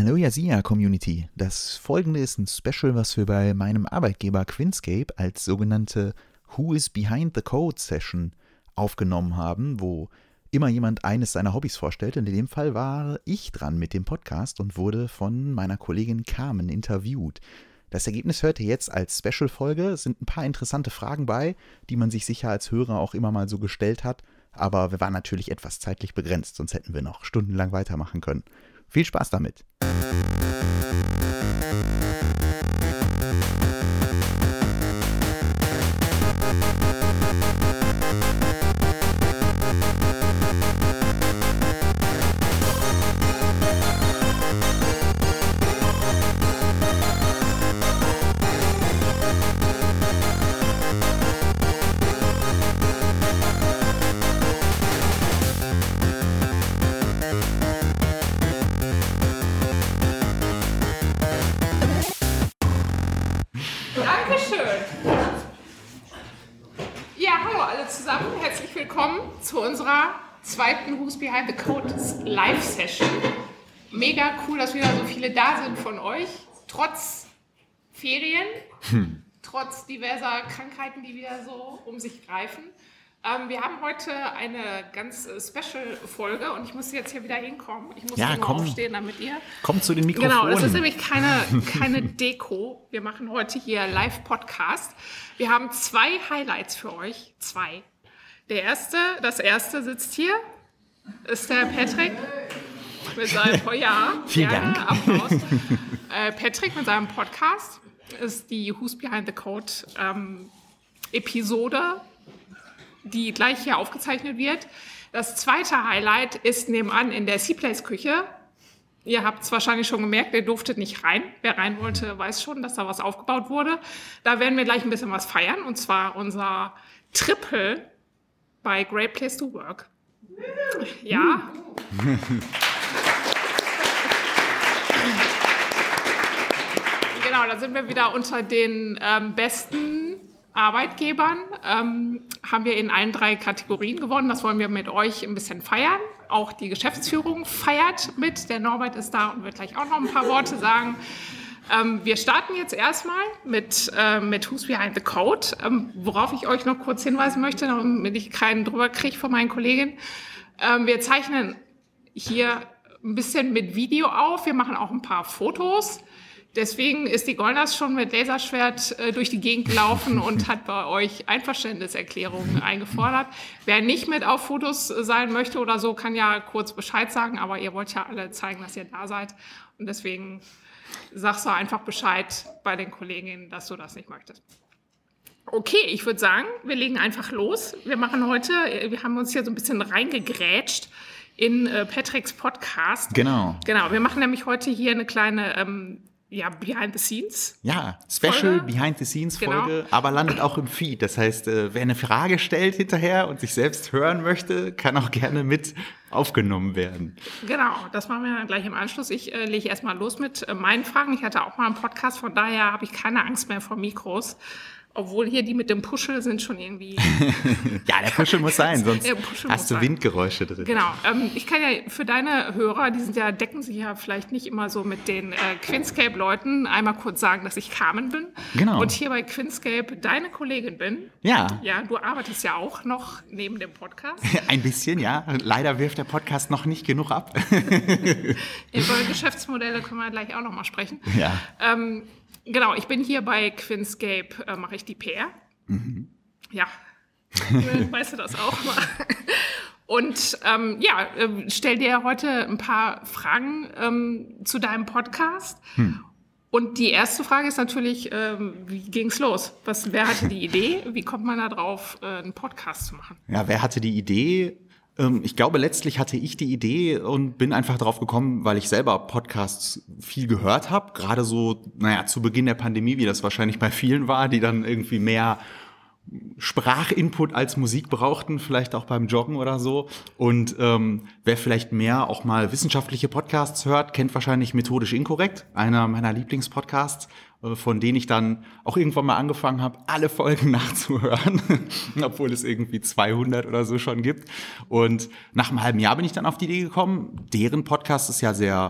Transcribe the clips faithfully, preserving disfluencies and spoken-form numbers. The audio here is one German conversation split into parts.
Hallo Yazia-Community. Das folgende ist ein Special, was wir bei meinem Arbeitgeber Quinscape als sogenannte Who is Behind the Code Session aufgenommen haben, wo immer jemand eines seiner Hobbys vorstellt. Und in dem Fall war ich dran mit dem Podcast und wurde von meiner Kollegin Carmen interviewt. Das Ergebnis hört ihr jetzt als Special-Folge. Es sind ein paar interessante Fragen bei, die man sich sicher als Hörer auch immer mal so gestellt hat. Aber wir waren natürlich etwas zeitlich begrenzt, sonst hätten wir noch stundenlang weitermachen können. Viel Spaß damit! Zu unserer zweiten Who's Behind the Code Live-Session. Mega cool, dass wieder so viele da sind von euch. Trotz Ferien, hm. trotz diverser Krankheiten, die wieder so um sich greifen. Ähm, wir haben heute eine ganz äh, Special-Folge und ich muss jetzt hier wieder hinkommen. Ich muss ja, nur komm, aufstehen, damit ihr... Komm zu den Mikrofonen. Genau, das ist nämlich keine, keine Deko. Wir machen heute hier Live-Podcast. Wir haben zwei Highlights für euch. Zwei. Der erste, das erste sitzt hier, ist der Patrick mit seinem, oh ja, Vielen ja, Dank. Applaus. äh, Patrick mit seinem Podcast ist die Who's Behind the Code ähm, Episode, die gleich hier aufgezeichnet wird. Das zweite Highlight ist nebenan in der C-Place-Küche. Ihr habt es wahrscheinlich schon gemerkt, ihr durftet nicht rein. Wer rein wollte, weiß schon, dass da was aufgebaut wurde. Da werden wir gleich ein bisschen was feiern, und zwar unser Triple bei Great Place to Work. Ja. Genau, da sind wir wieder unter den ähm, besten Arbeitgebern. Ähm, haben wir in allen drei Kategorien gewonnen. Das wollen wir mit euch ein bisschen feiern. Auch die Geschäftsführung feiert mit. Der Norbert ist da und wird gleich auch noch ein paar Worte sagen. Ähm, wir starten jetzt erstmal mit, äh, mit Who's Behind the Code, ähm, worauf ich euch noch kurz hinweisen möchte, damit ich keinen drüber kriege von meinen Kolleginnen. Ähm, wir zeichnen hier ein bisschen mit Video auf, wir machen auch ein paar Fotos. Deswegen ist die Golnas schon mit Laserschwert äh, durch die Gegend gelaufen und hat bei euch Einverständniserklärungen eingefordert. Wer nicht mit auf Fotos sein möchte oder so, kann ja kurz Bescheid sagen, aber ihr wollt ja alle zeigen, dass ihr da seid. Und deswegen sagst du einfach Bescheid bei den Kolleginnen, dass du das nicht möchtest. Okay, ich würde sagen, wir legen einfach los. Wir machen heute, wir haben uns hier so ein bisschen reingegrätscht in äh, Patricks Podcast. Genau. Genau, wir machen nämlich heute hier eine kleine ähm, ja, Behind-the-Scenes. Ja, Special Behind-the-Scenes-Folge, Genau. Aber landet auch im Feed. Das heißt, wer eine Frage stellt hinterher und sich selbst hören möchte, kann auch gerne mit aufgenommen werden. Genau, das machen wir dann gleich im Anschluss. Ich äh, lege erstmal los mit äh, meinen Fragen. Ich hatte auch mal einen Podcast, von daher habe ich keine Angst mehr vor Mikros. Obwohl hier die mit dem Puschel sind schon irgendwie... Ja, der Puschel muss sein, sonst Puschel hast du sein. Windgeräusche drin. Genau. Ähm, ich kann ja für deine Hörer, die sind ja, decken sich ja vielleicht nicht immer so mit den äh, Quinscape-Leuten, einmal kurz sagen, dass ich Carmen bin. Genau. Und hier bei Quinscape deine Kollegin bin. Ja. Ja, du arbeitest ja auch noch neben dem Podcast. Ein bisschen, ja. Leider wirft der Podcast noch nicht genug ab. Über Geschäftsmodelle können wir gleich auch noch mal sprechen. Ja. Ähm, Genau, ich bin hier bei Quinscape, äh, mache ich die P R. Mhm. Ja, weißt du das auch mal. Und ähm, ja, äh, stell dir heute ein paar Fragen ähm, zu deinem Podcast. Hm. Und die erste Frage ist natürlich, ähm, wie ging's los? Was, wer hatte die Idee? Wie kommt man da drauf, äh, einen Podcast zu machen? Ja, wer hatte die Idee? Ich glaube, letztlich hatte ich die Idee und bin einfach drauf gekommen, weil ich selber Podcasts viel gehört habe. Gerade so, naja, zu Beginn der Pandemie, wie das wahrscheinlich bei vielen war, die dann irgendwie mehr Sprachinput als Musik brauchten, vielleicht auch beim Joggen oder so. Und ähm, wer vielleicht mehr auch mal wissenschaftliche Podcasts hört, kennt wahrscheinlich Methodisch Inkorrekt, einer meiner Lieblingspodcasts, äh, von denen ich dann auch irgendwann mal angefangen habe, alle Folgen nachzuhören, obwohl es irgendwie zweihundert oder so schon gibt. Und nach einem halben Jahr bin ich dann auf die Idee gekommen, deren Podcast ist ja sehr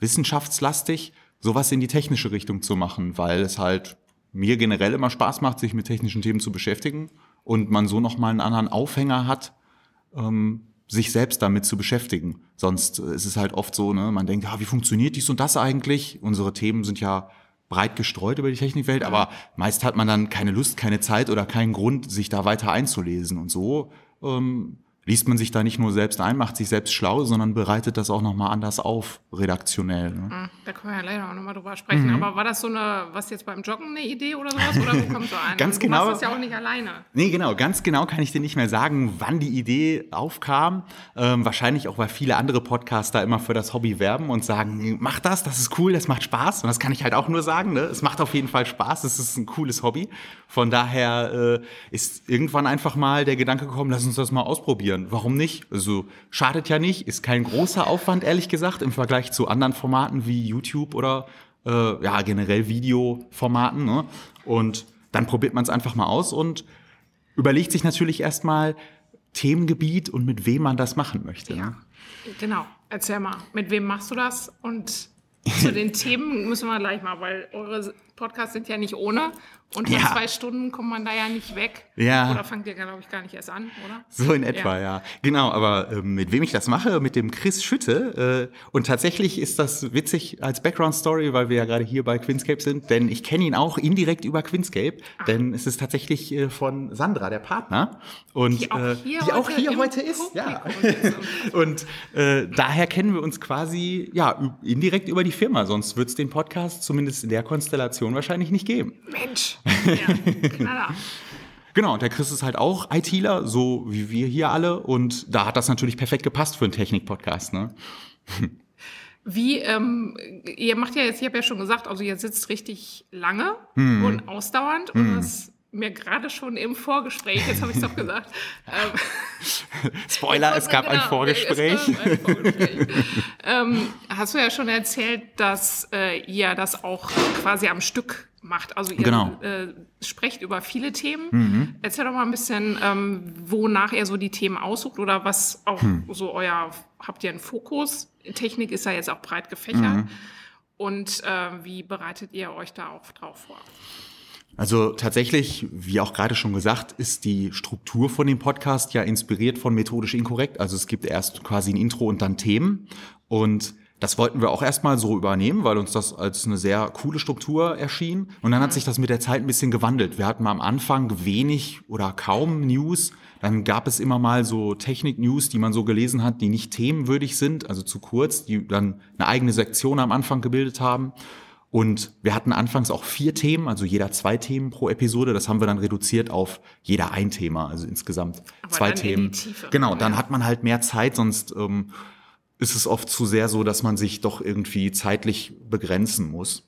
wissenschaftslastig, sowas in die technische Richtung zu machen, weil es halt mir generell immer Spaß macht, sich mit technischen Themen zu beschäftigen und man so nochmal einen anderen Aufhänger hat, ähm, sich selbst damit zu beschäftigen. Sonst ist es halt oft so, ne, man denkt, ja, wie funktioniert dies und das eigentlich? Unsere Themen sind ja breit gestreut über die Technikwelt, ja. aber meist hat man dann keine Lust, keine Zeit oder keinen Grund, sich da weiter einzulesen. Und so ähm, liest man sich da nicht nur selbst ein, macht sich selbst schlau, sondern bereitet das auch nochmal anders auf, redaktionell. Ne? Da können wir ja leider auch nochmal drüber sprechen. Mhm. Aber war das so eine, was jetzt beim Joggen eine Idee oder sowas? Oder wo kommt so ein? Ganz du genau, machst das ja auch nicht alleine. Nee, genau. Ganz genau kann ich dir nicht mehr sagen, wann die Idee aufkam. Ähm, wahrscheinlich auch, weil viele andere Podcaster immer für das Hobby werben und sagen, mach das, das ist cool, das macht Spaß. Und das kann ich halt auch nur sagen. Ne? Es macht auf jeden Fall Spaß, es ist ein cooles Hobby. Von daher äh, ist irgendwann einfach mal der Gedanke gekommen, lass uns das mal ausprobieren. Warum nicht? Also schadet ja nicht, ist kein großer Aufwand, ehrlich gesagt, im Vergleich zu anderen Formaten wie YouTube oder äh, ja generell Videoformaten. Ne? Und dann probiert man es einfach mal aus und überlegt sich natürlich erstmal Themengebiet und mit wem man das machen möchte. Ja, ne? Genau. Erzähl mal, mit wem machst du das? Und zu den Themen müssen wir gleich mal, weil eure Podcasts sind ja nicht ohne. Unter Ja. zwei Stunden kommt man da ja nicht weg. Ja. Oder fangt ihr, glaube ich, gar nicht erst an, oder? So in etwa, ja. ja. Genau, aber äh, mit wem ich das mache? Mit dem Chris Schütte. Äh, und tatsächlich ist das witzig als Background-Story, weil wir ja gerade hier bei Quinscape sind, denn ich kenne ihn auch indirekt über Quinscape, Ach. denn es ist tatsächlich äh, von Sandra, der Partner. Und, die auch äh, hier, die heute, auch hier heute ist. Ja. Und äh, daher kennen wir uns quasi ja indirekt über die Firma, sonst wird es den Podcast zumindest in der Konstellation wahrscheinlich nicht geben. Mensch, ja, knaller. Genau, und der Chris ist halt auch ITler, so wie wir hier alle. Und da hat das natürlich perfekt gepasst für einen Technik-Podcast, ne? Wie, ähm, ihr macht ja jetzt, ich habe ja schon gesagt, also ihr sitzt richtig lange hm. und ausdauernd. Hm. Und das mir gerade schon im Vorgespräch, jetzt habe ich es doch gesagt. Ähm, Spoiler, es gab genau, ein Vorgespräch. Es gab ein Vorgespräch. ähm, hast du ja schon erzählt, dass äh, ihr das auch quasi am Stück macht. Also ihr genau. äh, sprecht über viele Themen. Mhm. Erzähl doch mal ein bisschen, ähm, wonach ihr so die Themen aussucht oder was auch hm. so euer, habt ihr einen Fokus? Technik ist ja jetzt auch breit gefächert. Mhm. Und äh, wie bereitet ihr euch da auch drauf vor? Also tatsächlich, wie auch gerade schon gesagt, ist die Struktur von dem Podcast ja inspiriert von Methodisch Inkorrekt. Also es gibt erst quasi ein Intro und dann Themen. Und das wollten wir auch erstmal so übernehmen, weil uns das als eine sehr coole Struktur erschien. Und dann hat sich das mit der Zeit ein bisschen gewandelt. Wir hatten am Anfang wenig oder kaum News. Dann gab es immer mal so Technik-News, die man so gelesen hat, die nicht themenwürdig sind, also zu kurz, die dann eine eigene Sektion am Anfang gebildet haben. Und wir hatten anfangs auch vier Themen, also jeder zwei Themen pro Episode. Das haben wir dann reduziert auf jeder ein Thema, also insgesamt Aber zwei dann Themen. In die Tiefe. Genau, dann ja. hat man halt mehr Zeit, sonst ähm, ist es oft zu sehr so, dass man sich doch irgendwie zeitlich begrenzen muss.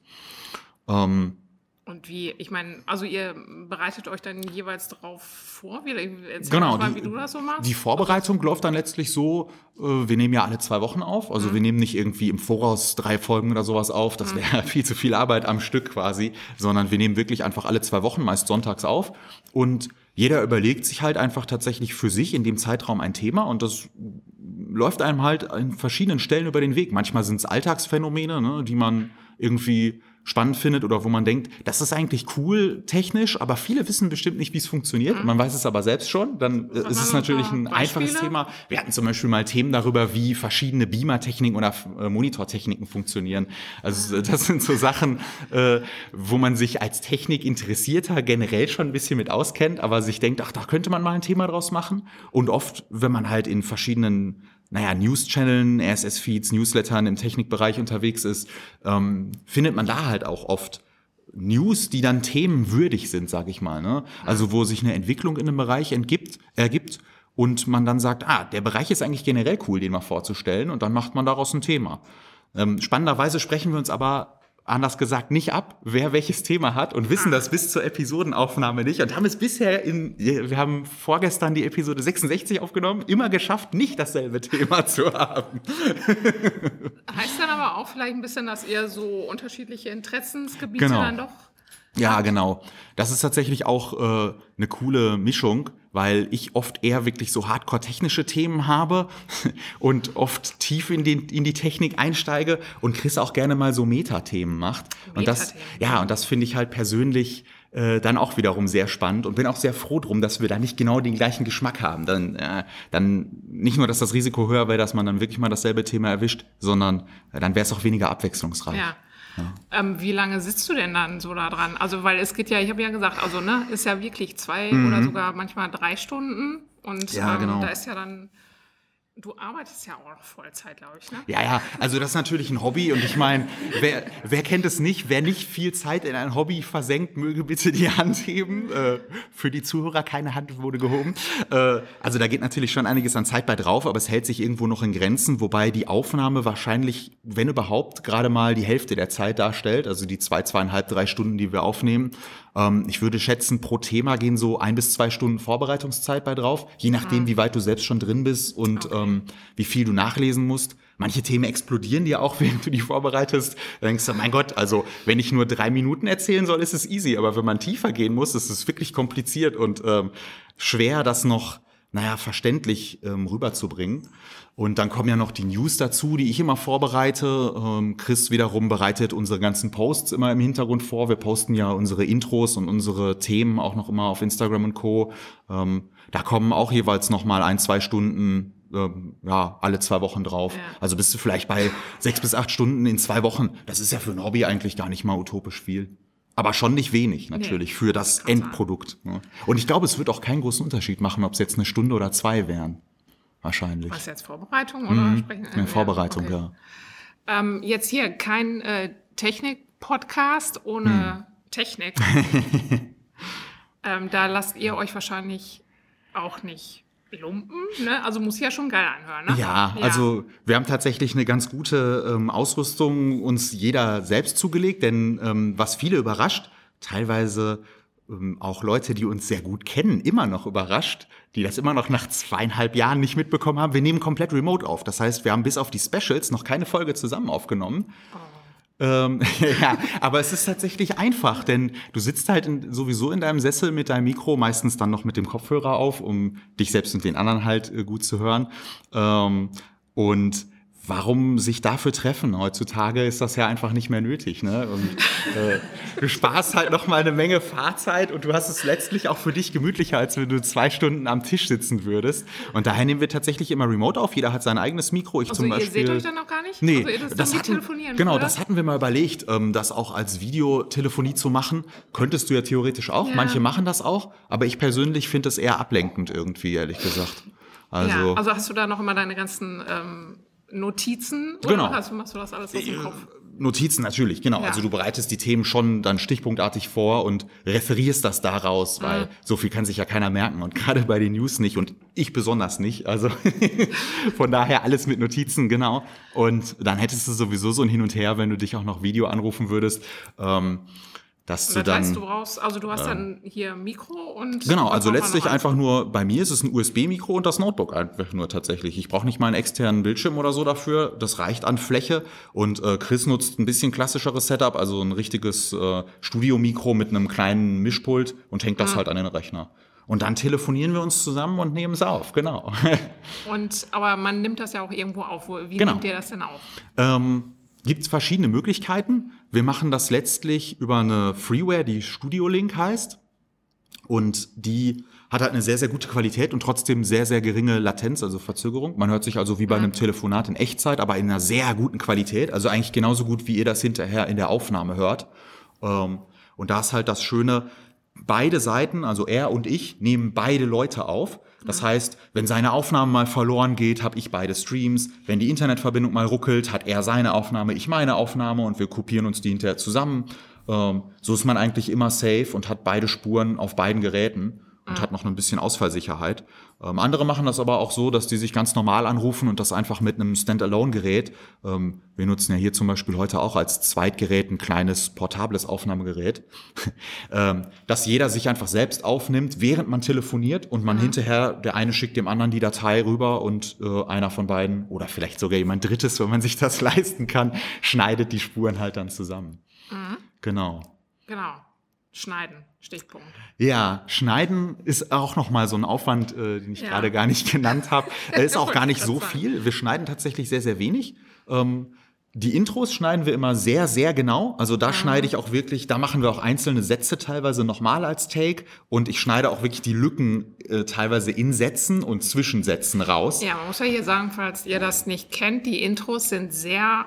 Ähm, Und wie, ich meine, also ihr bereitet euch dann jeweils drauf vor? Wie, erzähl genau, mal, die, wie du das so machst. Die Vorbereitung läuft dann letztlich so, äh, wir nehmen ja alle zwei Wochen auf, also mhm. wir nehmen nicht irgendwie im Voraus drei Folgen oder sowas auf, das wäre mhm. viel zu viel Arbeit am Stück quasi, sondern wir nehmen wirklich einfach alle zwei Wochen, meist sonntags auf und jeder überlegt sich halt einfach tatsächlich für sich in dem Zeitraum ein Thema und das läuft einem halt an verschiedenen Stellen über den Weg. Manchmal sind es Alltagsphänomene, ne, die man irgendwie spannend findet oder wo man denkt, das ist eigentlich cool technisch, aber viele wissen bestimmt nicht, wie es funktioniert. Mhm. Man weiß es aber selbst schon. Dann ist es natürlich ein Beispiele? einfaches Thema. Wir hatten zum Beispiel mal Themen darüber, wie verschiedene Beamer-Techniken oder äh, Monitortechniken funktionieren. Also das sind so Sachen, äh, wo man sich als Technikinteressierter generell schon ein bisschen mit auskennt, aber sich denkt, ach, da könnte man mal ein Thema draus machen. Und oft, wenn man halt in verschiedenen naja, News-Channeln, R S S-Feeds, Newslettern im Technikbereich unterwegs ist, ähm, findet man da halt auch oft News, die dann themenwürdig sind, sag ich mal. Ne? Also wo sich eine Entwicklung in einem Bereich entgibt, ergibt und man dann sagt, ah, der Bereich ist eigentlich generell cool, den mal vorzustellen und dann macht man daraus ein Thema. Ähm, spannenderweise sprechen wir uns aber anders gesagt nicht ab, wer welches Thema hat und wissen das bis zur Episodenaufnahme nicht und haben es bisher in, wir haben vorgestern die Episode sechsundsechzig aufgenommen, immer geschafft, nicht dasselbe Thema zu haben. Heißt dann aber auch vielleicht ein bisschen, dass ihr so unterschiedliche Interessensgebiete genau. dann doch Ja, genau. Das ist tatsächlich auch äh, eine coole Mischung, weil ich oft eher wirklich so hardcore-technische Themen habe und oft tief in, den, in die Technik einsteige und Chris auch gerne mal so Metathemen macht. Und das, ja, und das finde ich halt persönlich äh, dann auch wiederum sehr spannend und bin auch sehr froh drum, dass wir da nicht genau den gleichen Geschmack haben. Dann, äh, dann nicht nur, dass das Risiko höher wäre, dass man dann wirklich mal dasselbe Thema erwischt, sondern äh, dann wäre es auch weniger abwechslungsreich. Ja. Ja. Ähm, wie lange sitzt du denn dann so da dran? Also, weil es geht ja, ich habe ja gesagt, also, ne, ist ja wirklich zwei mhm. oder sogar manchmal drei Stunden. Und ja, ähm, genau. da ist ja dann, du arbeitest ja auch noch Vollzeit, glaube ich, ne? Ja, ja, also das ist natürlich ein Hobby und ich meine, wer, wer kennt es nicht? Wer nicht viel Zeit in ein Hobby versenkt, möge bitte die Hand heben. Äh, für die Zuhörer, keine Hand wurde gehoben. Äh, also da geht natürlich schon einiges an Zeit bei drauf, aber es hält sich irgendwo noch in Grenzen, wobei die Aufnahme wahrscheinlich, wenn überhaupt, gerade mal die Hälfte der Zeit darstellt, also die zwei, zweieinhalb, drei Stunden, die wir aufnehmen. Ähm, ich würde schätzen, pro Thema gehen so ein bis zwei Stunden Vorbereitungszeit bei drauf, je nachdem, mhm. wie weit du selbst schon drin bist und okay. ähm, wie viel du nachlesen musst. Manche Themen explodieren dir auch, während du die vorbereitest. Da denkst du, mein Gott, also wenn ich nur drei Minuten erzählen soll, ist es easy. Aber wenn man tiefer gehen muss, ist es wirklich kompliziert und ähm, schwer, das noch, naja, verständlich ähm, rüberzubringen. Und dann kommen ja noch die News dazu, die ich immer vorbereite. Ähm, Chris wiederum bereitet unsere ganzen Posts immer im Hintergrund vor. Wir posten ja unsere Intros und unsere Themen auch noch immer auf Instagram und Co. Ähm, da kommen auch jeweils noch mal ein, zwei Stunden ja, alle zwei Wochen drauf. Ja. Also bist du vielleicht bei sechs bis acht Stunden in zwei Wochen. Das ist ja für ein Hobby eigentlich gar nicht mal utopisch viel. Aber schon nicht wenig natürlich nee, für das Endprodukt. Sein. Und ich glaube, es wird auch keinen großen Unterschied machen, ob es jetzt eine Stunde oder zwei wären. Wahrscheinlich. Was jetzt, Vorbereitung oder mhm. sprechen? Eine Vorbereitung, okay. ja. Ähm, jetzt hier kein äh, Technik-Podcast ohne hm. Technik. ähm, da lasst ihr euch wahrscheinlich auch nicht lumpen, ne? Also muss ja schon geil anhören, ne? Ja, ja, also wir haben tatsächlich eine ganz gute ähm, Ausrüstung uns jeder selbst zugelegt, denn ähm, was viele überrascht, teilweise ähm, auch Leute, die uns sehr gut kennen, immer noch überrascht, die das immer noch nach zweieinhalb Jahren nicht mitbekommen haben. Wir nehmen komplett remote auf. Das heißt, wir haben bis auf die Specials noch keine Folge zusammen aufgenommen. Oh. Ähm, ja, aber es ist tatsächlich einfach, denn du sitzt halt in, sowieso in deinem Sessel mit deinem Mikro, meistens dann noch mit dem Kopfhörer auf, um dich selbst und den anderen halt äh, gut zu hören. Ähm, und warum sich dafür treffen? Heutzutage ist das ja einfach nicht mehr nötig, ne? Und äh, du sparst halt noch mal eine Menge Fahrzeit und du hast es letztlich auch für dich gemütlicher, als wenn du zwei Stunden am Tisch sitzen würdest. Und daher nehmen wir tatsächlich immer remote auf. Jeder hat sein eigenes Mikro. Ich also zum Beispiel. Ihr seht euch dann noch gar nicht? Nee, also ihr das, das hatten, telefonieren, genau, oder? Das hatten wir mal überlegt, ähm, das auch als Videotelefonie zu machen. Könntest du ja theoretisch auch. Ja. Manche machen das auch, aber ich persönlich finde es eher ablenkend irgendwie, ehrlich gesagt. Also, ja, also hast du da noch immer deine ganzen ähm, Notizen? Oder genau. Also machst du das alles aus dem Kopf? Notizen natürlich, genau. Ja. Also du bereitest die Themen schon dann stichpunktartig vor und referierst das daraus, weil mhm. so viel kann sich ja keiner merken und gerade bei den News nicht und ich besonders nicht. Also von daher alles mit Notizen, genau. Und dann hättest du sowieso so ein Hin und Her, wenn du dich auch noch Video anrufen würdest. Ähm, Dass das du dann, heißt, du brauchst, also du hast äh, dann hier Mikro und... Genau, also letztlich einfach nur, bei mir ist es ein U S B-Mikro und das Notebook einfach nur tatsächlich. Ich brauche nicht mal einen externen Bildschirm oder so dafür, das reicht an Fläche. Und äh, Chris nutzt ein bisschen klassischeres Setup, also ein richtiges äh, Studio-Mikro mit einem kleinen Mischpult und hängt das mhm. halt an den Rechner. Und dann telefonieren wir uns zusammen und nehmen es auf, genau. Und, aber man nimmt das ja auch irgendwo auf. Wie genau. nimmt ihr das denn auf? Ähm, Gibt es verschiedene Möglichkeiten. Wir machen das letztlich über eine Freeware, die Studio Link heißt. Und die hat halt eine sehr, sehr gute Qualität und trotzdem sehr, sehr geringe Latenz, also Verzögerung. Man hört sich also wie bei einem Telefonat in Echtzeit, aber in einer sehr guten Qualität. Also eigentlich genauso gut, wie ihr das hinterher in der Aufnahme hört. Und da ist halt das Schöne, beide Seiten, also er und ich, nehmen beide Leute auf. Das heißt, wenn seine Aufnahme mal verloren geht, habe ich beide Streams. Wenn die Internetverbindung mal ruckelt, hat er seine Aufnahme, ich meine Aufnahme und wir kopieren uns die hinterher zusammen. Ähm, so ist man eigentlich immer safe und hat beide Spuren auf beiden Geräten und hat noch ein bisschen Ausfallsicherheit. Ähm, andere machen das aber auch so, dass die sich ganz normal anrufen und das einfach mit einem Standalone-Gerät. Ähm, wir nutzen ja hier zum Beispiel heute auch als Zweitgerät ein kleines portables Aufnahmegerät, ähm, dass jeder sich einfach selbst aufnimmt, während man telefoniert und man mhm. hinterher, der eine schickt dem anderen die Datei rüber und äh, einer von beiden oder vielleicht sogar jemand Drittes, wenn man sich das leisten kann, schneidet die Spuren halt dann zusammen. Mhm. Genau. Genau. Schneiden, Stichpunkt. Ja, Schneiden ist auch nochmal so ein Aufwand, äh, den ich ja. gerade gar nicht genannt habe. Er ist auch gar nicht so viel. Wir schneiden tatsächlich sehr, sehr wenig. Ähm, die Intros schneiden wir immer sehr, sehr genau. Also da mhm. schneide ich auch wirklich, da machen wir auch einzelne Sätze teilweise nochmal als Take. Und ich schneide auch wirklich die Lücken äh, teilweise in Sätzen und Zwischensätzen raus. Ja, man muss ja hier sagen, falls ihr das nicht kennt, die Intros sind sehr...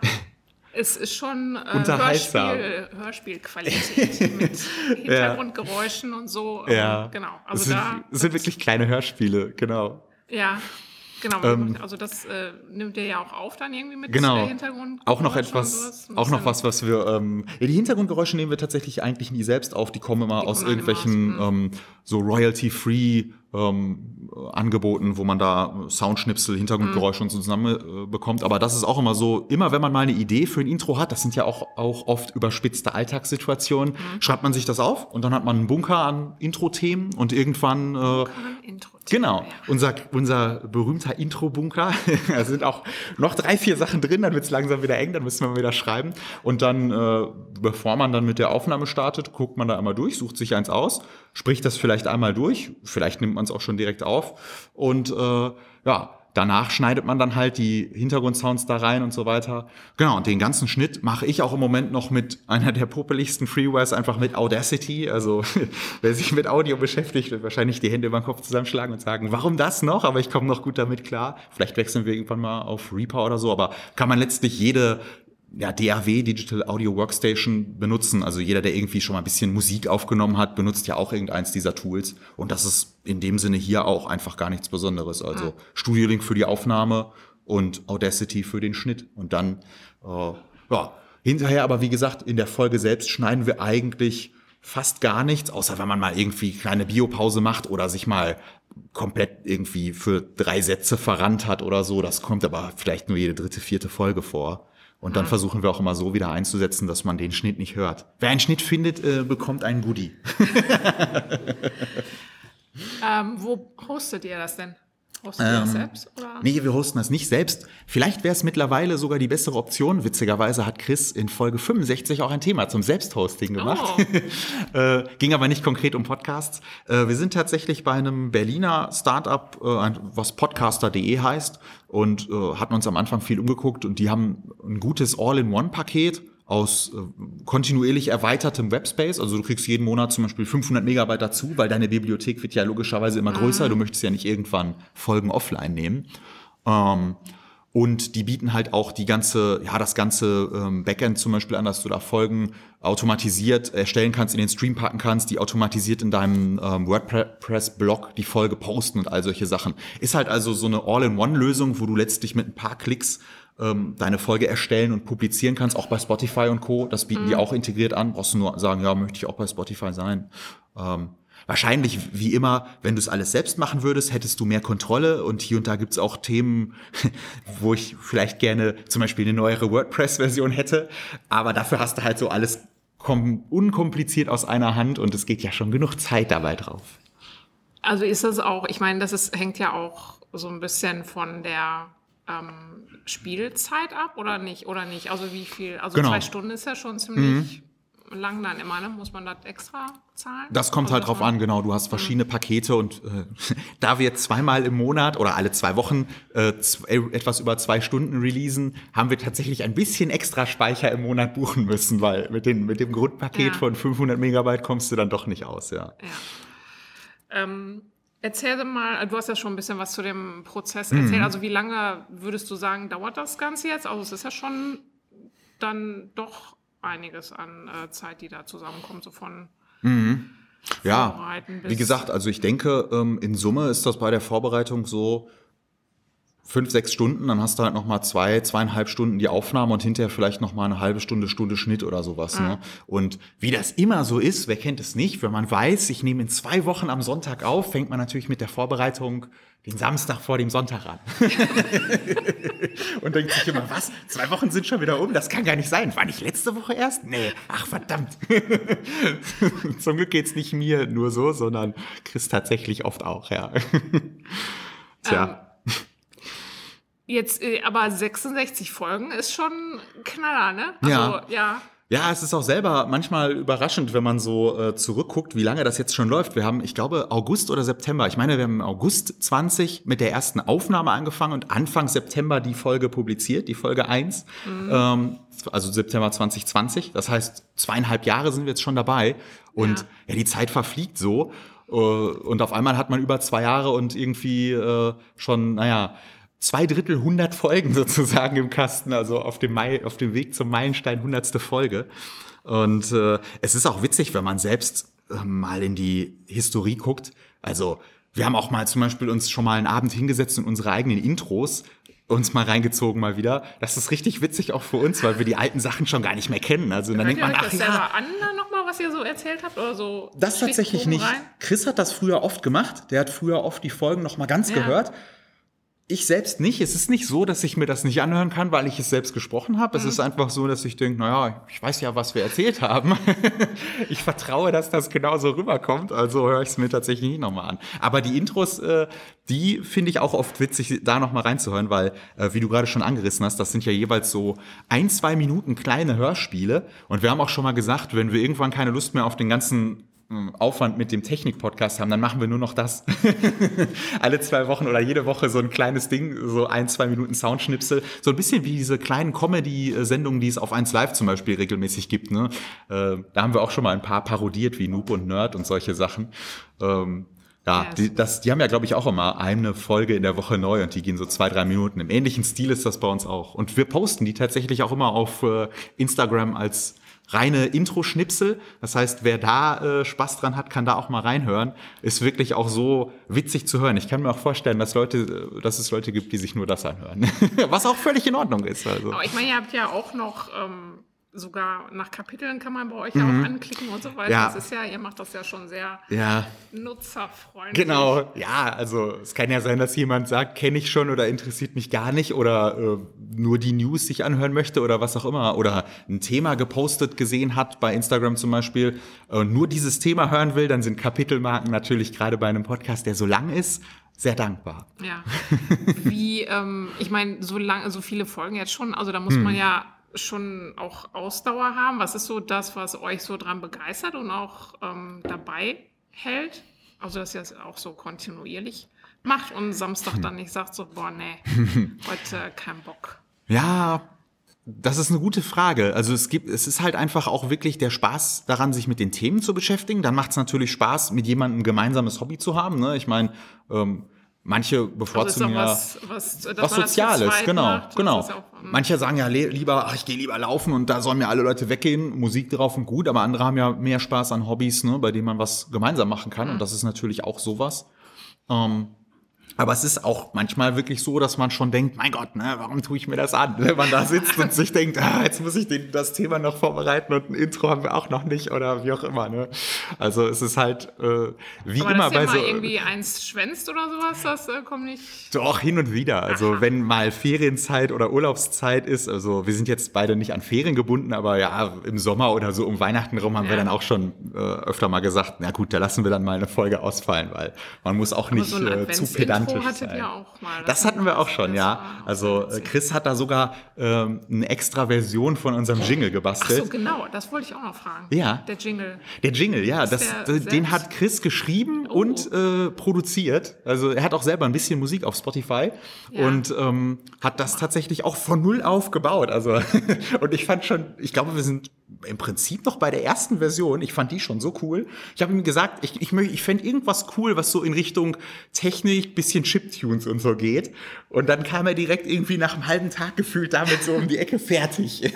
Es ist schon äh, Hörspiel, Hörspielqualität mit Hintergrundgeräuschen ja. und so. Ja, ähm, genau. Also es sind, da, es sind wirklich kleine Hörspiele, genau. Ja, genau. Ähm, also das äh, nimmt ihr ja auch auf dann irgendwie mit genau. Hintergrund. Auch noch etwas, auch noch was, was wir, ähm, ja, die Hintergrundgeräusche nehmen wir tatsächlich eigentlich nie selbst auf. Die kommen immer die aus kommen irgendwelchen aus. Ähm, so royalty-free ähm, Angeboten, wo man da Soundschnipsel, Hintergrundgeräusche mhm. und so zusammen äh, bekommt. Aber das ist auch immer so, immer wenn man mal eine Idee für ein Intro hat, das sind ja auch, auch oft überspitzte Alltagssituationen, mhm. schreibt man sich das auf und dann hat man einen Bunker an Intro-Themen und irgendwann äh, Bunker an Intro-Themen. Genau, ja. unser, unser berühmter Intro-Bunker, da sind auch noch drei, vier Sachen drin, dann wird es langsam wieder eng, dann müssen wir wieder schreiben. Und dann, äh, bevor man dann mit der Aufnahme startet, guckt man da einmal durch, sucht sich eins aus, spricht das vielleicht einmal durch, vielleicht nimmt man es auch schon direkt auf und äh, ja, danach schneidet man dann halt die Hintergrundsounds da rein und so weiter. Genau, und den ganzen Schnitt mache ich auch im Moment noch mit einer der popeligsten Freewares, einfach mit Audacity. Also wer sich mit Audio beschäftigt, wird wahrscheinlich die Hände über den Kopf zusammenschlagen und sagen, warum das noch? Aber ich komme noch gut damit klar. Vielleicht wechseln wir irgendwann mal auf Reaper oder so, aber kann man letztlich jede ja, D A W, Digital Audio Workstation, benutzen. Also jeder, der irgendwie schon mal ein bisschen Musik aufgenommen hat, benutzt ja auch irgendeins dieser Tools. Und das ist in dem Sinne hier auch einfach gar nichts Besonderes. Also mhm. Studio Link für die Aufnahme und Audacity für den Schnitt. Und dann, äh, ja, hinterher aber wie gesagt, in der Folge selbst schneiden wir eigentlich fast gar nichts, außer wenn man mal irgendwie kleine Biopause macht oder sich mal komplett irgendwie für drei Sätze verrannt hat oder so. Das kommt aber vielleicht nur jede dritte, vierte Folge vor. Und dann versuchen wir auch immer so wieder einzusetzen, dass man den Schnitt nicht hört. Wer einen Schnitt findet, äh, bekommt einen Goodie. ähm, wo hostet ihr das denn? Hostet ihr ähm, das selbst? Oder? Nee, wir hosten das nicht selbst. Vielleicht wäre es mittlerweile sogar die bessere Option. Witzigerweise hat Chris in Folge fünfundsechzig auch ein Thema zum Selbsthosting gemacht. Oh. äh, ging aber nicht konkret um Podcasts. Äh, wir sind tatsächlich bei einem Berliner Startup, äh, was podcaster punkt de heißt, und äh, hatten uns am Anfang viel umgeguckt und die haben ein gutes All-in-One-Paket aus äh, kontinuierlich erweitertem Webspace. Also du kriegst jeden Monat zum Beispiel fünfhundert Megabyte dazu, weil deine Bibliothek wird ja logischerweise immer größer. Mhm. Du möchtest ja nicht irgendwann Folgen offline nehmen. Ähm, und die bieten halt auch die ganze, ja, das ganze ähm, Backend zum Beispiel an, dass du da Folgen automatisiert erstellen kannst, in den Stream packen kannst, die automatisiert in deinem ähm, WordPress-Blog die Folge posten und all solche Sachen. Ist halt also so eine All-in-One-Lösung, wo du letztlich mit ein paar Klicks deine Folge erstellen und publizieren kannst, auch bei Spotify und Co. Das bieten mhm. die auch integriert an. Brauchst du nur sagen, ja, möchte ich auch bei Spotify sein. Ähm, wahrscheinlich, wie immer, wenn du es alles selbst machen würdest, hättest du mehr Kontrolle. Und hier und da gibt's auch Themen, wo ich vielleicht gerne zum Beispiel eine neuere WordPress-Version hätte. Aber dafür hast du halt so alles kom- unkompliziert aus einer Hand und es geht ja schon genug Zeit dabei drauf. Also ist das auch, ich meine, das ist, hängt ja auch so ein bisschen von der Ähm, Spielzeit ab oder nicht? Oder nicht? Also wie viel? Also genau. Zwei Stunden ist ja schon ziemlich mhm. lang dann immer, ne? Muss man das extra zahlen? Das kommt also halt drauf an, genau. Du hast verschiedene mhm. Pakete und äh, da wir zweimal im Monat oder alle zwei Wochen äh, zwei, etwas über zwei Stunden releasen, haben wir tatsächlich ein bisschen extra Speicher im Monat buchen müssen, weil mit, den, mit dem Grundpaket ja. von fünfhundert Megabyte kommst du dann doch nicht aus, ja. ja. Ähm, Erzähl mal, du hast ja schon ein bisschen was zu dem Prozess erzählt. Mhm. Also wie lange würdest du sagen, dauert das Ganze jetzt? Also es ist ja schon dann doch einiges an äh, Zeit, die da zusammenkommt, so von mhm. Ja, bis wie gesagt, also ich denke, ähm, in Summe ist das bei der Vorbereitung so fünf, sechs Stunden, dann hast du halt nochmal zwei, zweieinhalb Stunden die Aufnahme und hinterher vielleicht nochmal eine halbe Stunde, Stunde Schnitt oder sowas. Mhm. Ne? Und wie das immer so ist, wer kennt es nicht, wenn man weiß, ich nehme in zwei Wochen am Sonntag auf, fängt man natürlich mit der Vorbereitung den Samstag vor dem Sonntag an. Und denkt sich immer, was? Zwei Wochen sind schon wieder um? Das kann gar nicht sein. War nicht letzte Woche erst? Nee. Ach, verdammt. Zum Glück geht's nicht mir nur so, sondern Chris tatsächlich oft auch, ja. Tja. Ähm. Jetzt, aber sechsundsechzig Folgen ist schon ein Knaller, ne? Also, ja. ja. Ja, es ist auch selber manchmal überraschend, wenn man so äh, zurückguckt, wie lange das jetzt schon läuft. Wir haben, ich glaube, August oder September. Ich meine, wir haben im August zwanzig mit der ersten Aufnahme angefangen und Anfang September die Folge publiziert, die Folge eins. Mhm. Ähm, also September zwanzig zwanzig. Das heißt, zweieinhalb Jahre sind wir jetzt schon dabei. Und ja, ja die Zeit verfliegt so. Äh, und auf einmal hat man über zwei Jahre und irgendwie äh, schon, naja, zwei Drittel hundert Folgen sozusagen im Kasten, also auf dem, Mai, auf dem Weg zum Meilenstein hundertste Folge. Und äh, es ist auch witzig, wenn man selbst äh, mal in die Historie guckt. Also wir haben auch mal zum Beispiel uns schon mal einen Abend hingesetzt und unsere eigenen Intros uns mal reingezogen mal wieder. Das ist richtig witzig auch für uns, weil wir die alten Sachen schon gar nicht mehr kennen. Also dann denkt man, ach das ja. selber an, nochmal, was ihr so erzählt habt oder so? Das tatsächlich nicht. Rein? Chris hat das früher oft gemacht. Der hat früher oft die Folgen noch mal ganz ja. gehört. Ich selbst nicht. Es ist nicht so, dass ich mir das nicht anhören kann, weil ich es selbst gesprochen habe. Mhm. Es ist einfach so, dass ich denke, naja, ich weiß ja, was wir erzählt haben. Ich vertraue, dass das genauso rüberkommt. Also höre ich es mir tatsächlich nicht nochmal an. Aber die Intros, äh, die finde ich auch oft witzig, da nochmal reinzuhören, weil, äh, wie du gerade schon angerissen hast, das sind ja jeweils so ein, zwei Minuten kleine Hörspiele. Und wir haben auch schon mal gesagt, wenn wir irgendwann keine Lust mehr auf den ganzen Aufwand mit dem Technik-Podcast haben, dann machen wir nur noch das. Alle zwei Wochen oder jede Woche so ein kleines Ding, so ein, zwei Minuten Soundschnipsel. So ein bisschen wie diese kleinen Comedy-Sendungen, die es auf eins Live zum Beispiel regelmäßig gibt. Ne? Äh, da haben wir auch schon mal ein paar parodiert, wie Noob und Nerd und solche Sachen. Ähm, ja, die, das, die haben ja, glaube ich, auch immer eine Folge in der Woche neu und die gehen so zwei, drei Minuten. Im ähnlichen Stil ist das bei uns auch. Und wir posten die tatsächlich auch immer auf äh, Instagram als reine Intro-Schnipsel. Das heißt, wer da äh, Spaß dran hat, kann da auch mal reinhören. Ist wirklich auch so witzig zu hören. Ich kann mir auch vorstellen, dass Leute, dass es Leute gibt, die sich nur das anhören. Was auch völlig in Ordnung ist. Also. Aber ich meine, ihr habt ja auch noch ähm, sogar nach Kapiteln kann man bei euch ja mhm. auch anklicken und so weiter. Ja. Das ist ja, ihr macht das ja schon sehr ja. nutzerfreundlich. Genau, ja, also es kann ja sein, dass jemand sagt, kenne ich schon oder interessiert mich gar nicht oder äh, nur die News sich anhören möchte oder was auch immer oder ein Thema gepostet gesehen hat bei Instagram zum Beispiel und nur dieses Thema hören will, dann sind Kapitelmarken natürlich gerade bei einem Podcast, der so lang ist, sehr dankbar. Ja, wie, ähm, ich meine, so lang, so viele Folgen jetzt schon, also da muss hm. man ja schon auch Ausdauer haben. Was ist so das, was euch so dran begeistert und auch ähm, dabei hält? Also, dass ihr es auch so kontinuierlich macht und Samstag dann nicht sagt so, boah, nee, heute kein Bock. Ja, das ist eine gute Frage. Also es gibt, es ist halt einfach auch wirklich der Spaß daran, sich mit den Themen zu beschäftigen. Dann macht es natürlich Spaß, mit jemandem ein gemeinsames Hobby zu haben. Ne? Ich meine, ähm, manche bevorzugen also ja was, was, was Soziales, genau, macht, genau. Auch, manche sagen ja lieber, ach, ich gehe lieber laufen und da sollen mir alle Leute weggehen, Musik drauf und gut, aber andere haben ja mehr Spaß an Hobbys, ne, bei denen man was gemeinsam machen kann mhm. und das ist natürlich auch sowas. Ähm, Aber es ist auch manchmal wirklich so, dass man schon denkt, mein Gott, ne, warum tue ich mir das an? Wenn man da sitzt und sich denkt, ah, jetzt muss ich den, das Thema noch vorbereiten und ein Intro haben wir auch noch nicht oder wie auch immer. Ne? Also es ist halt äh, wie aber immer bei so... Aber dass ihr mal irgendwie eins schwänzt oder sowas, das äh, kommt nicht... Doch, hin und wieder. Also Aha. wenn mal Ferienzeit oder Urlaubszeit ist, also wir sind jetzt beide nicht an Ferien gebunden, aber ja, im Sommer oder so um Weihnachten rum haben ja. wir dann auch schon äh, öfter mal gesagt, na gut, da lassen wir dann mal eine Folge ausfallen, weil man muss auch nicht so äh, zu pedantisch hattet ihr auch mal. Das, das hatten wir auch schon, ja. Also Chris hat da sogar ähm, eine extra Version von unserem Jingle gebastelt. Ach so, genau, das wollte ich auch noch fragen. Ja. Der Jingle. Der Jingle, ja. Das, das, den hat Chris geschrieben oh. und äh, produziert. Also er hat auch selber ein bisschen Musik auf Spotify ja. und ähm, hat das tatsächlich auch von null auf gebaut. Also und ich fand schon, ich glaube, wir sind im Prinzip noch bei der ersten Version. Ich fand die schon so cool. Ich habe ihm gesagt, ich, ich, ich fände irgendwas cool, was so in Richtung Technik, bisschen Chiptunes und so geht. Und dann kam er direkt irgendwie nach einem halben Tag gefühlt damit so um die Ecke fertig.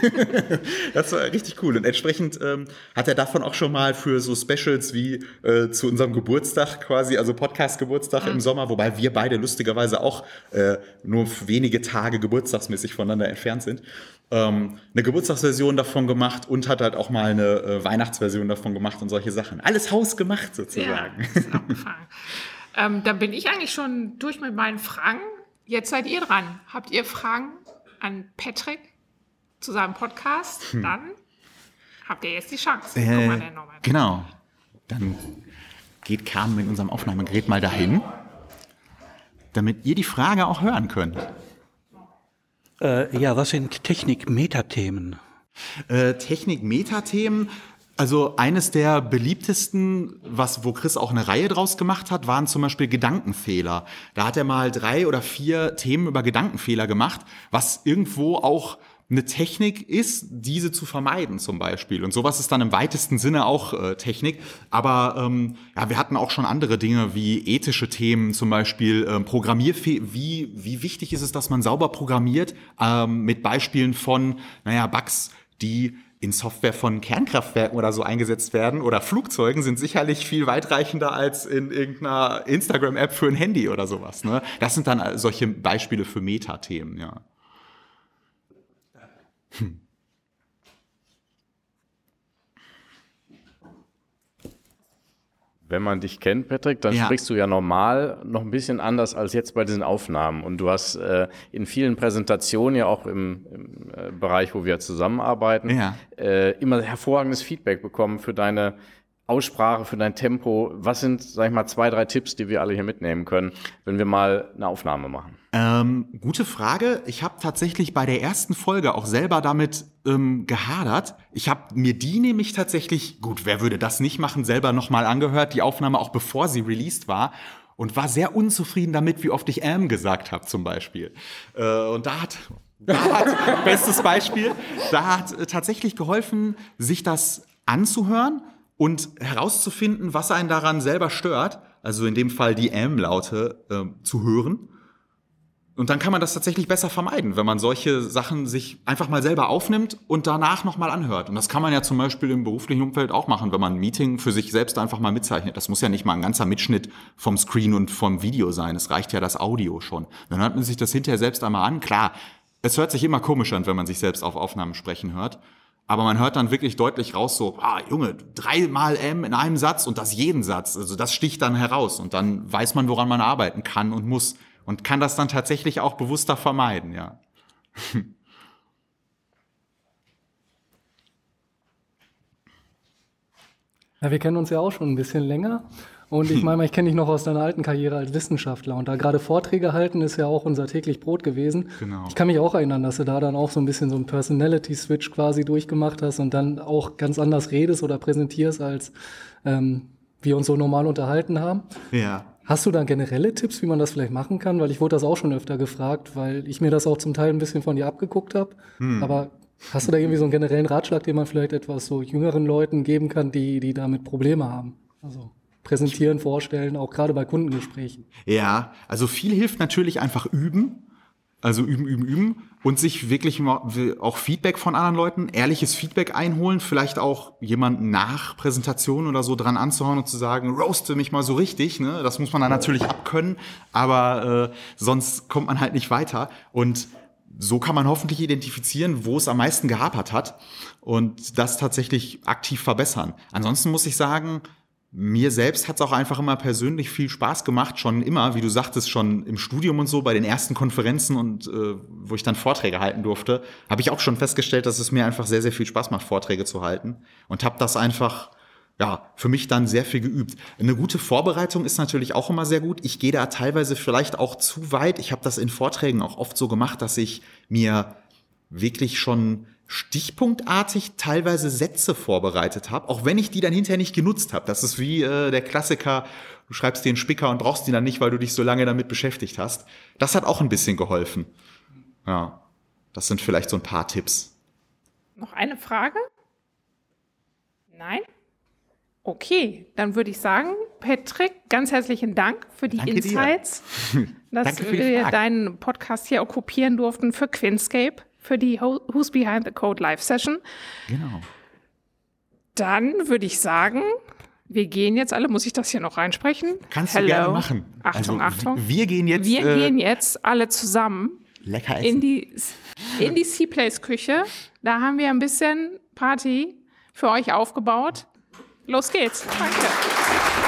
Das war richtig cool. Und entsprechend ähm, hat er davon auch schon mal für so Specials wie äh, zu unserem Geburtstag quasi, also Podcast-Geburtstag mhm. im Sommer, wobei wir beide lustigerweise auch äh, nur wenige Tage geburtstagsmäßig voneinander entfernt sind, ähm, eine Geburtstagsversion davon gemacht und hat halt auch mal eine äh, Weihnachtsversion davon gemacht und solche Sachen. Alles hausgemacht sozusagen. Ja, das ist abgefahren. ähm, dann bin ich eigentlich schon durch mit meinen Fragen. Jetzt seid ihr dran. Habt ihr Fragen an Patrick zu seinem Podcast? Hm. Dann habt ihr jetzt die Chance. Äh, Guck mal, der Norbert. Genau. Dann geht Carmen mit unserem Aufnahmegerät mal dahin, damit ihr die Frage auch hören könnt. Äh, ja, was sind Technik-Metathemen? Äh, Technik-Meta-Themen. Also eines der beliebtesten, was, wo Chris auch eine Reihe draus gemacht hat, waren zum Beispiel Gedankenfehler. Da hat er mal drei oder vier Themen über Gedankenfehler gemacht, was irgendwo auch eine Technik ist, diese zu vermeiden zum Beispiel. Und sowas ist dann im weitesten Sinne auch äh, Technik. Aber ähm, ja, wir hatten auch schon andere Dinge wie ethische Themen, zum Beispiel ähm, Programmierfehler. Wie, wie wichtig ist es, dass man sauber programmiert, ähm, mit Beispielen von, naja, Bugs, die in Software von Kernkraftwerken oder so eingesetzt werden oder Flugzeugen, sind sicherlich viel weitreichender als in irgendeiner Instagram-App für ein Handy oder sowas. Ne? Das sind dann solche Beispiele für Metathemen, ja. Hm. Wenn man dich kennt, Patrick, dann ja. sprichst du ja normal noch ein bisschen anders als jetzt bei diesen Aufnahmen. Und du hast äh, in vielen Präsentationen, ja auch im, im äh, Bereich, wo wir zusammenarbeiten, ja. äh, immer hervorragendes Feedback bekommen für deine Aussprache, für dein Tempo. Was sind, sag ich mal, zwei, drei Tipps, die wir alle hier mitnehmen können, wenn wir mal eine Aufnahme machen? Ähm, gute Frage. Ich habe tatsächlich bei der ersten Folge auch selber damit ähm, gehadert. Ich habe mir die nämlich tatsächlich, gut, wer würde das nicht machen, selber nochmal angehört, die Aufnahme auch bevor sie released war. Und war sehr unzufrieden damit, wie oft ich ähm gesagt habe zum Beispiel. Äh, und da hat, da hat bestes Beispiel, da hat äh, tatsächlich geholfen, sich das anzuhören und herauszufinden, was einen daran selber stört. Also in dem Fall die ähm-Laute äh, zu hören. Und dann kann man das tatsächlich besser vermeiden, wenn man solche Sachen sich einfach mal selber aufnimmt und danach nochmal anhört. Und das kann man ja zum Beispiel im beruflichen Umfeld auch machen, wenn man ein Meeting für sich selbst einfach mal mitzeichnet. Das muss ja nicht mal ein ganzer Mitschnitt vom Screen und vom Video sein. Es reicht ja das Audio schon. Dann hört man sich das hinterher selbst einmal an. Klar, es hört sich immer komisch an, wenn man sich selbst auf Aufnahmen sprechen hört. Aber man hört dann wirklich deutlich raus so, ah, Junge, dreimal M in einem Satz und das jeden Satz. Also das sticht dann heraus. Und dann weiß man, woran man arbeiten kann und muss. Und kann das dann tatsächlich auch bewusster vermeiden, ja. Ja, wir kennen uns ja auch schon ein bisschen länger. Und ich meine, ich kenne dich noch aus deiner alten Karriere als Wissenschaftler. Und da gerade Vorträge halten ist ja auch unser täglich Brot gewesen. Genau. Ich kann mich auch erinnern, dass du da dann auch so ein bisschen so einen Personality-Switch quasi durchgemacht hast und dann auch ganz anders redest oder präsentierst, als ähm, wir uns so normal unterhalten haben. Ja. Hast du da generelle Tipps, wie man das vielleicht machen kann? Weil ich wurde das auch schon öfter gefragt, weil ich mir das auch zum Teil ein bisschen von dir abgeguckt habe. Hm. Aber hast du da irgendwie so einen generellen Ratschlag, den man vielleicht etwas so jüngeren Leuten geben kann, die, die damit Probleme haben? Also präsentieren, vorstellen, auch gerade bei Kundengesprächen. Ja, also viel hilft natürlich einfach üben. Also üben, üben, üben und sich wirklich auch Feedback von anderen Leuten, ehrliches Feedback einholen, vielleicht auch jemanden nach Präsentation oder so dran anzuhauen und zu sagen, roaste mich mal so richtig, ne? Das muss man dann natürlich abkönnen, aber äh, sonst kommt man halt nicht weiter. Und so kann man hoffentlich identifizieren, wo es am meisten gehapert hat und das tatsächlich aktiv verbessern. Ansonsten muss ich sagen, mir selbst hat es auch einfach immer persönlich viel Spaß gemacht, schon immer, wie du sagtest, schon im Studium und so, bei den ersten Konferenzen und äh, wo ich dann Vorträge halten durfte, habe ich auch schon festgestellt, dass es mir einfach sehr, sehr viel Spaß macht, Vorträge zu halten und habe das einfach, ja, für mich dann sehr viel geübt. Eine gute Vorbereitung ist natürlich auch immer sehr gut. Ich gehe da teilweise vielleicht auch zu weit. Ich habe das in Vorträgen auch oft so gemacht, dass ich mir wirklich schon stichpunktartig teilweise Sätze vorbereitet habe, auch wenn ich die dann hinterher nicht genutzt habe. Das ist wie äh, der Klassiker, du schreibst dir einen Spicker und brauchst ihn dann nicht, weil du dich so lange damit beschäftigt hast. Das hat auch ein bisschen geholfen. Ja, das sind vielleicht so ein paar Tipps. Noch eine Frage? Nein? Okay, dann würde ich sagen, Patrick, ganz herzlichen Dank für die Danke Insights, dass Danke für die wir Fragen. deinen Podcast hier okkupieren durften für Quinscape, für die Who's Behind the Code Live Session. Genau. Dann würde ich sagen, wir gehen jetzt alle, muss ich das hier noch reinsprechen? Kannst Hello. du gerne machen. Achtung, also, Achtung. Wir gehen jetzt, Wir äh, gehen jetzt alle zusammen lecker essen. in die, in die C-Place-Küche. Da haben wir ein bisschen Party für euch aufgebaut. Los geht's. Danke.